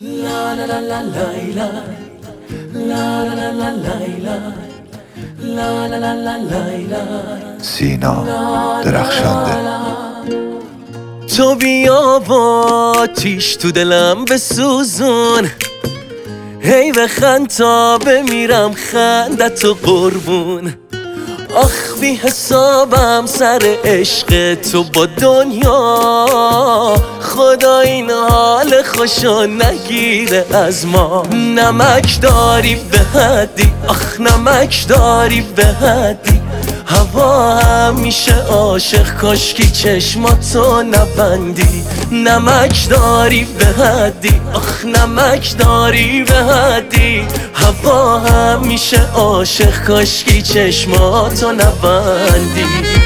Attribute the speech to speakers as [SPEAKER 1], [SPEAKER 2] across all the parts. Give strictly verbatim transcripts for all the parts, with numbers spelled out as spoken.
[SPEAKER 1] La la la la Layla, la la la la Layla, la la la la Layla.
[SPEAKER 2] سینا درخشنده.
[SPEAKER 3] تو بیا با آتیش تو دلم بسوزون، هی بخند تا بمیرم خندتو قربون. آخ بی حسابم سر عشق تو با دنیا، خدا این حال خوشو نگیره از ما. نمک داری به حدی، آخ نمک داری به حدی، هوا همیشه عاشق کاشکی چشماتو نبندی. نمک داری به حدی، آخ نمک داری به حدی، هوا همیشه عاشق کاشکی چشماتو نبندی.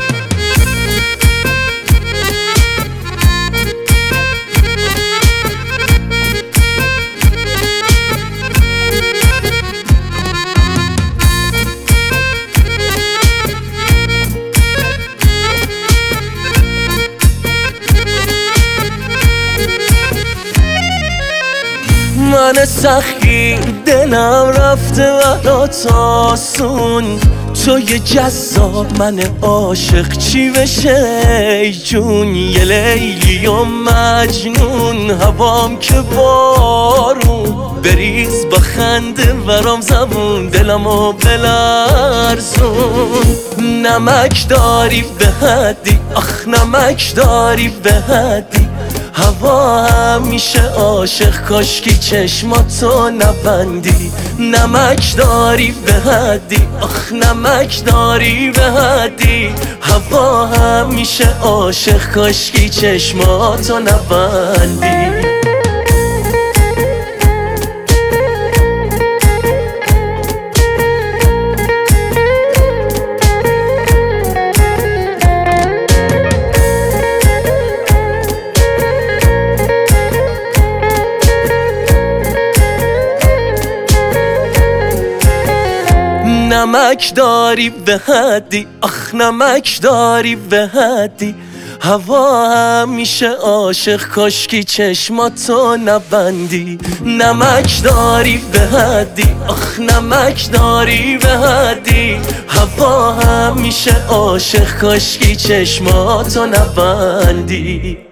[SPEAKER 3] من سخی دلم رفته برات آسون، تو یه جذاب من عاشق چی بشه ای جون. یه لیلی و مجنون، هوام که بارون، بریز با خنده برام زبون دلمو بلرزون. نمک داری به حدی، آخ نمک داری به حدی، هوا همیشه عاشق کاشکی چشماتو نبندی. نمک داری به حدی، آخ نمک داری به حدی، هوا همیشه عاشق کاشکی چشماتو نبندی. نمک داری به حدی، آخ نمک داری به حدی، هوا همیشه عاشق کاشکی چشماتو نبندی. نمک داری به حدی، آخ نمک داری به حدی، هوا همیشه عاشق کاشکی چشماتو نبندی.